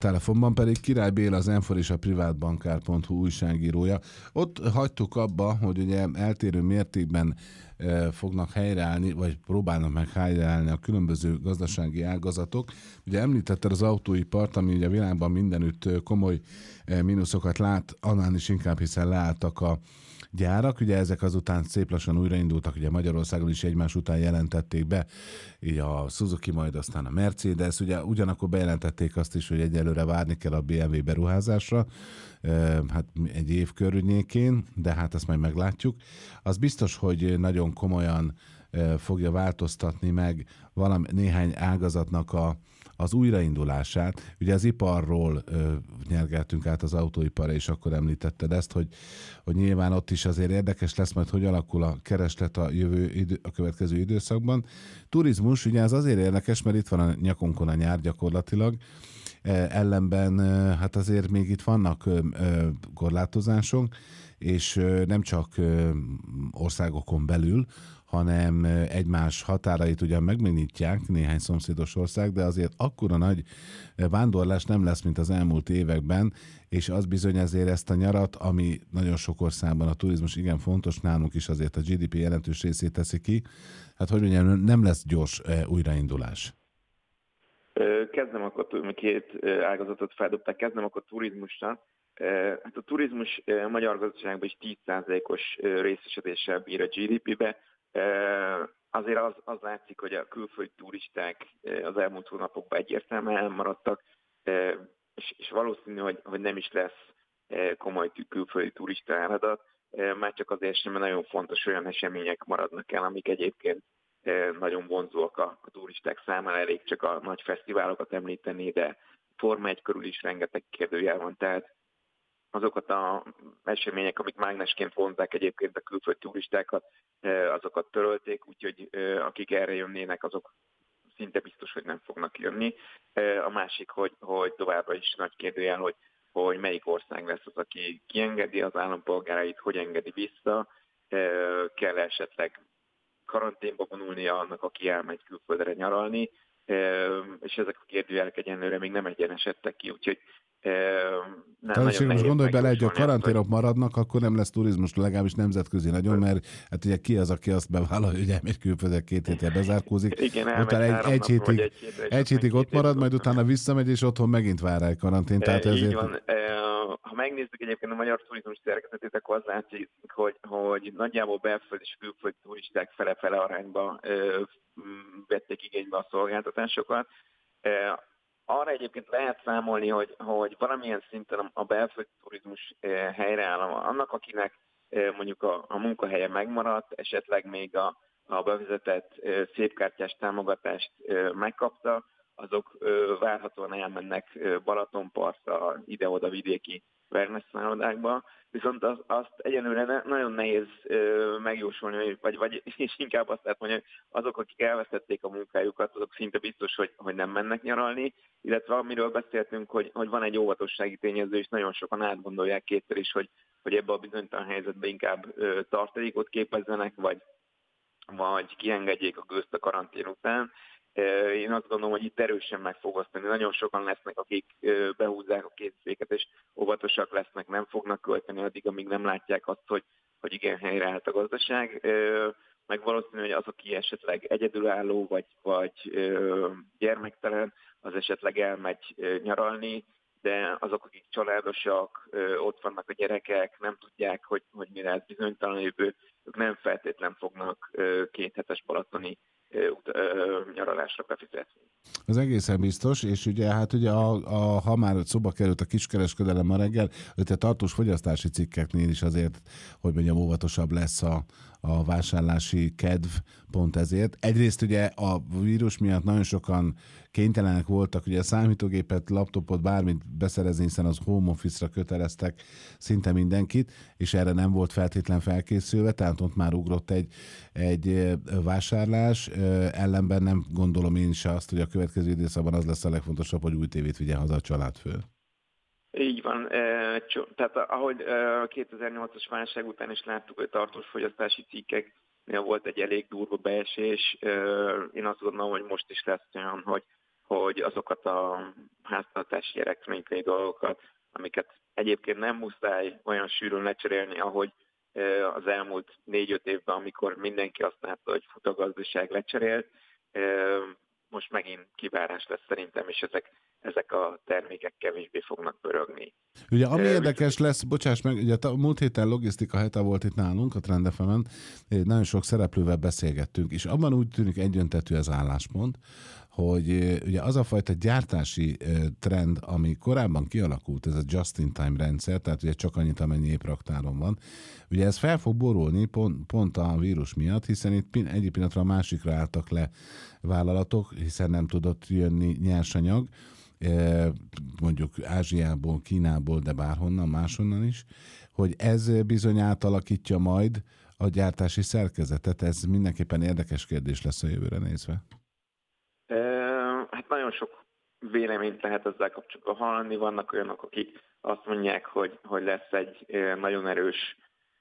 Telefonban pedig Király Béla, az M4 és a privátbankár.hu újságírója. Ott hagytuk abba, hogy ugye eltérő mértékben fognak helyreállni, vagy próbálnak meg helyreállni a különböző gazdasági ágazatok. Ugye említetted az autóipart, ami ugye a világban mindenütt komoly mínuszokat lát, annál is inkább, hiszen leálltak a gyárak, ugye ezek azután szép lassan újraindultak, ugye Magyarországon is egymás után jelentették be, így a Suzuki, majd aztán a Mercedes, ugye ugyanakkor bejelentették azt is, hogy egyelőre várni kell a BMW beruházásra, hát egy év környékén, de hát ezt majd meglátjuk. Az biztos, hogy nagyon komolyan fogja változtatni meg néhány ágazatnak az újraindulását. Ugye az iparról nyergeltünk át az autóiparra, és akkor említetted ezt, hogy nyilván ott is azért érdekes lesz majd, hogy alakul a kereslet a következő időszakban. Turizmus, ugye ez azért érdekes, mert itt van a nyakunkon a nyár gyakorlatilag, ellenben hát azért még itt vannak korlátozások, és nem csak országokon belül, hanem egymás határait ugyan megnyitják néhány szomszédos ország, de azért akkora nagy vándorlás nem lesz, mint az elmúlt években, és az bizony azért ezt a nyarat, ami nagyon sok országban a turizmus igen fontos, nálunk is azért a GDP jelentős részét teszi ki, hát hogy mondjam, nem lesz gyors újraindulás. Kezdem akkor, két ágazatot feldobták, kezdem akkor turizmussal. Hát a turizmus a magyar gazdaságban is 10%-os részesedéssel bír a GDP-be. Azért az látszik, hogy a külföldi turisták az elmúlt hónapokban egyértelműen elmaradtak, és valószínű, hogy nem is lesz komoly külföldi turista áradat, már csak azért sem, mert nagyon fontos olyan események maradnak el, amik egyébként nagyon vonzóak a turisták számára, elég csak a nagy fesztiválokat említeni, de Forma 1 körül is rengeteg kérdőjel van, tehát azokat az események, amik mágnesként vonzák egyébként a külföldi turistákat, azokat törölték, úgyhogy akik erre jönnének, azok szinte biztos, hogy nem fognak jönni. A másik, hogy továbbra is nagy kérdőjel, hogy melyik ország lesz az, aki kiengedi az állampolgárait, hogy engedi vissza, kell esetleg karanténba vonulnia annak, aki elmegy külföldre nyaralni, és ezek a kérdőjelek egyenlőre még nem egyenesedtek ki, úgyhogy nagyon most gondolj bele, hogy a karanténok maradnak, akkor nem lesz turizmus, legalábbis nemzetközi nagyon, mert hát ugye ki az, aki azt bevállalja, hogy elmegy külföldre, 2 héttel bezárkózik, igen, utána egy hétig ott marad, majd utána visszamegy, és otthon megint vár egy karantén. Tehát ezért... Így van. Ha megnézzük egyébként a magyar turizmus szerkezetét, akkor az látszik, hogy nagyjából belföldi és külföldi turisták fele-fele arányba vették igénybe a szolgáltatásokat. Arra egyébként lehet számolni, hogy valamilyen szinten a belföldi turizmus helyreáll. Annak, akinek mondjuk a munkahelye megmaradt, esetleg még a bevezetett szépkártyás támogatást megkapta, azok várhatóan elmennek Balatonpartra, ide-oda vidéki wellness szállodákba, viszont azt egyenlőre nagyon nehéz megjósolni, vagy és inkább azt lehet mondani, hogy azok, akik elvesztették a munkájukat, azok szinte biztos, hogy nem mennek nyaralni, illetve amiről beszéltünk, hogy van egy óvatossági tényező, és nagyon sokan átgondolják kétszer is, hogy ebbe a bizonytalan helyzetbe inkább tartalékot képezzenek, vagy kiengedjék a gőzt a karantén után. Én azt gondolom, hogy itt erősen meg fog osztani. Nagyon sokan lesznek, akik behúzzák a készféket, és óvatosak lesznek, nem fognak költeni addig, amíg nem látják azt, hogy igen, helyreállt a gazdaság. Meg valószínű, hogy az, aki esetleg egyedülálló, vagy gyermektelen, az esetleg elmegy nyaralni, de azok, akik családosak, ott vannak a gyerekek, nem tudják, hogy mire ez bizonytalan jövő, ők nem feltétlen fognak 2 hetes balatoni nyaralásra befizetni. Az egészen biztos, és ugye hát ugye ha már szóba került a kiskereskedelem ma reggel, hogy a tartós fogyasztási cikkeknél is azért, hogy mondjam, óvatosabb lesz a vásárlási kedv, pont ezért. Egyrészt ugye a vírus miatt nagyon sokan kénytelenek voltak, ugye a számítógépet, laptopot, bármit beszerezni, hiszen az home office-ra köteleztek szinte mindenkit, és erre nem volt feltétlen felkészülve, tehát ott már ugrott egy vásárlás, ellenben nem gondolom én is azt, hogy a következő időszakban az lesz a legfontosabb, hogy új tévét vigyen haza a családfő. Így van. Tehát ahogy a 2008-as válság után is láttuk, hogy tartós fogyasztási cikkeknél volt egy elég durva beesés, én azt gondolom, hogy most is lesz olyan, hogy azokat a háztartási elektronikai dolgokat, amiket egyébként nem muszáj olyan sűrűn lecserélni, ahogy az elmúlt 4-5 évben, amikor mindenki azt látta, hogy fut a gazdaság lecserélt, most megint kivárás lesz szerintem, és ezek a termékek kevésbé fognak pörögni. Ugye ami érdekes lesz, bocsáss meg, ugye a múlt héten logisztika hete volt itt nálunk, a Trend FM-en, nagyon sok szereplővel beszélgettünk, és abban úgy tűnik egyöntetű az álláspont, hogy ugye az a fajta gyártási trend, ami korábban kialakult, ez a just-in-time rendszer, tehát ugye csak annyit, amennyi épp raktáron van, ugye ez fel fog borulni pont a vírus miatt, hiszen itt egyik pillanatra a másikra álltak le vállalatok, hiszen nem tudott jönni nyersanyag, mondjuk Ázsiából, Kínából, de bárhonnan, máshonnan is, hogy ez bizony átalakítja majd a gyártási szerkezetet. Ez mindenképpen érdekes kérdés lesz a jövőre nézve. Hát nagyon sok véleményt lehet ezzel kapcsolatban hallani. Vannak olyanok, akik azt mondják, hogy lesz egy nagyon erős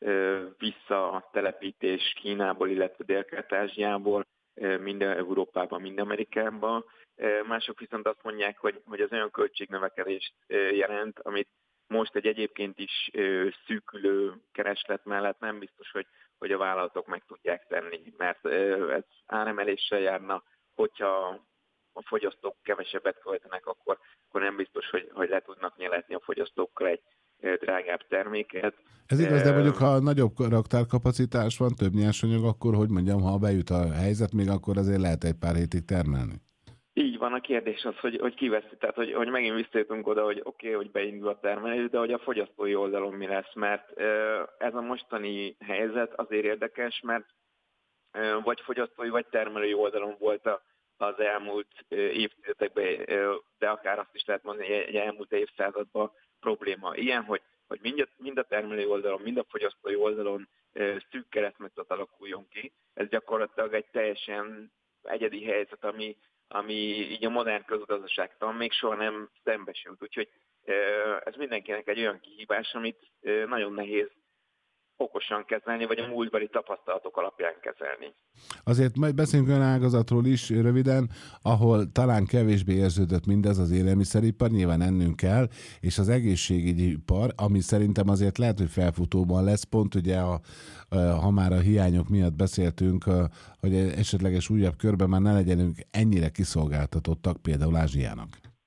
visszatelepítés Kínából, illetve Dél-Kelet-Ázsiából, minden Európában, minden Amerikában. Mások viszont azt mondják, hogy az olyan költségnövekedést jelent, amit most egy egyébként is szűkülő kereslet mellett nem biztos, hogy a vállalatok meg tudják tenni, mert ez áremeléssel járna, hogyha a fogyasztók kevesebbet költenek, akkor nem biztos, hogy le tudnak nyeletni a fogyasztókkal egy drágább terméket. Ez igaz, de mondjuk ha nagyobb raktárkapacitás van, több nyersanyag, akkor hogy mondjam, ha bejut a helyzet, még akkor azért lehet egy pár hétig termelni. Így van, a kérdés az, hogy kiveszi, tehát hogy megint visszajutunk oda, hogy oké, hogy beindul a termelés, de hogy a fogyasztói oldalon mi lesz, mert ez a mostani helyzet azért érdekes, mert vagy fogyasztói, vagy termelői oldalon volt az elmúlt évtizedekben, de akár azt is lehet mondani, hogy elmúlt évszázadban probléma. Ilyen, hogy mind a termelői oldalon, mind a fogyasztói oldalon szűk keresztmetszet alakuljon ki. Ez gyakorlatilag egy teljesen egyedi helyzet, ami így a modern közgazdaságtan még soha nem szembesült. Úgyhogy ez mindenkinek egy olyan kihívás, amit nagyon nehéz okosan kezelni, vagy a múltbeli tapasztalatok alapján kezelni. Azért majd beszéljünk olyan ágazatról is röviden, ahol talán kevésbé érződött mindez, az élelmiszeripar, nyilván ennünk kell, és az egészségügyi ipar, ami szerintem azért lehet, hogy felfutóban lesz, pont ugye ha már a hiányok miatt beszéltünk, hogy esetleges újabb körben már ne legyenünk ennyire kiszolgáltatottak például Ázsiának.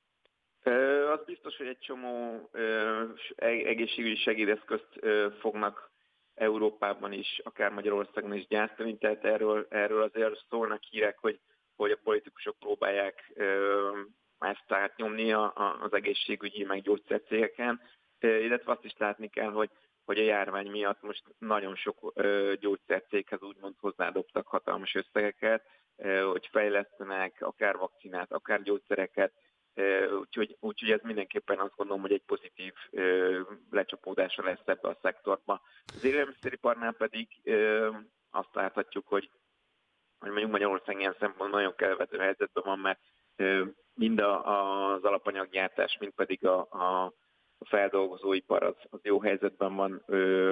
Az biztos, hogy egy csomó egészségügyi segédeszközt fognak Európában is, akár Magyarországon is gyártani, tehát erről azért szólnak hírek, hogy a politikusok próbálják ezt átnyomni az egészségügyi meg gyógyszercégeken, illetve azt is látni kell, hogy a járvány miatt most nagyon sok gyógyszercéghez úgymond hozzádobtak hatalmas összegeket, hogy fejlesztenek akár vakcinát, akár gyógyszereket, úgyhogy ez mindenképpen azt gondolom, hogy egy pozitív lecsapódása lesz ebbe a szektorba. Az élelmiszeriparnál pedig azt láthatjuk, hogy mondjuk Magyarország ilyen szempontból nagyon kellemető helyzetben van, mert mind az alapanyaggyártás, mind pedig a feldolgozóipar az jó helyzetben van,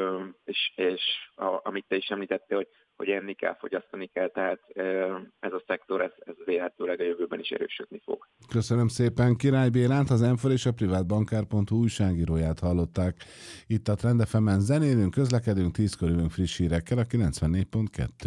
és amit te is említettél, hogy enni kell, fogyasztani kell, tehát ez a szektor, ez vélhetőleg a jövőben is erősödni fog. Köszönöm szépen Király Bélánt, az M4 és a privátbankár.hu újságíróját hallották. Itt a Trend FM-en zenélünk, közlekedünk, 10 körülünk friss hírekkel a 94.2.